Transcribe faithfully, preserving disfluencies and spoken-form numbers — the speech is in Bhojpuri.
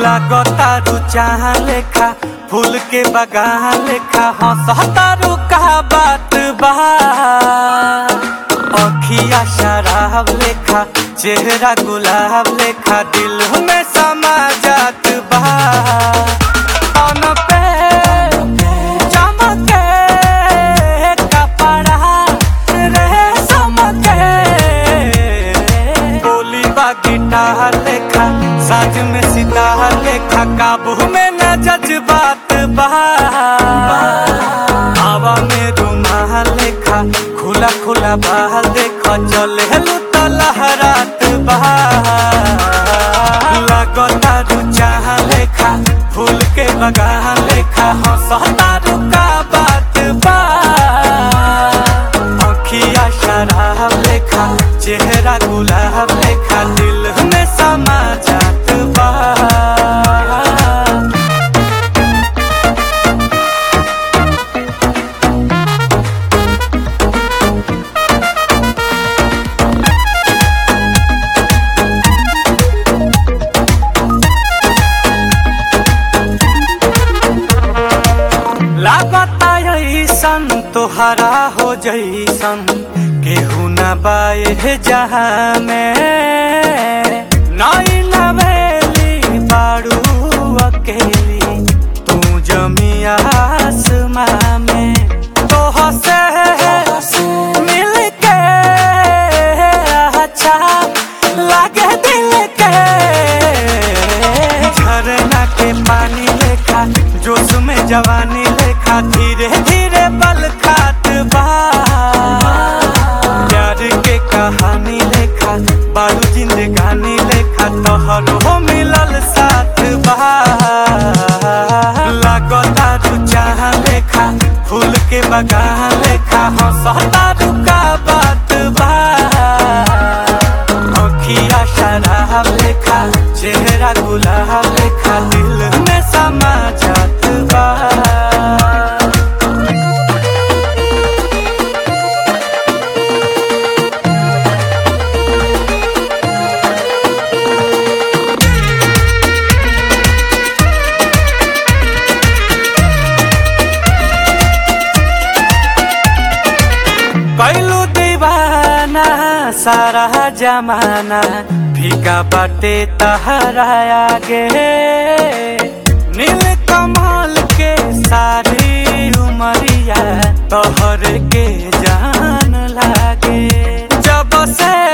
लागतारू चाह लेखा फूल के बगान लेखा हंसतारू का बात बा। अखिया शराब लेखा चेहरा गुलाब लेखा दिल में समा जात बा। अन पे चमके कपड़ा रेशम के बोली बा गिटार लेखा साज में सितार लेखा काबू में न जज्बात बा। हवा में रुमाल लेखा खुला खुला बाल देखा चले तो लहरात बा। लागतारू चाह लेखा फूल के बगान लेखा हंसतारू का बात बा। अखिया शराब लेखा चेहरा गुलाब लेखा दिल में समा जात बा। लागता ऐसन तोहरा हो जैसन केहू न बाए जहाँ में नई नवेली बारू अकेली तू जमी आसमां में। तोह से मिल के अच्छा लागे दिल के झरना के पानी लेखा जोश में जवानी लेखा धीरे धीरे बल खात बा। प्यार के कहानी लेखा बारू जिंदगानी लेखा तोहरो मिलल साथ बा। लागतारू चाह लेखा फूल के बगान लेखा हंसतारू का बात बा। अखिया शराब लेखा चेहरा गुलाब लेखा दिल में समा जात बा। कैलू दीवाना सारा जमाना फीका बाटे तहरा आगे। नील कमल के सारी उमरिया तोहर के जान लागे। जब से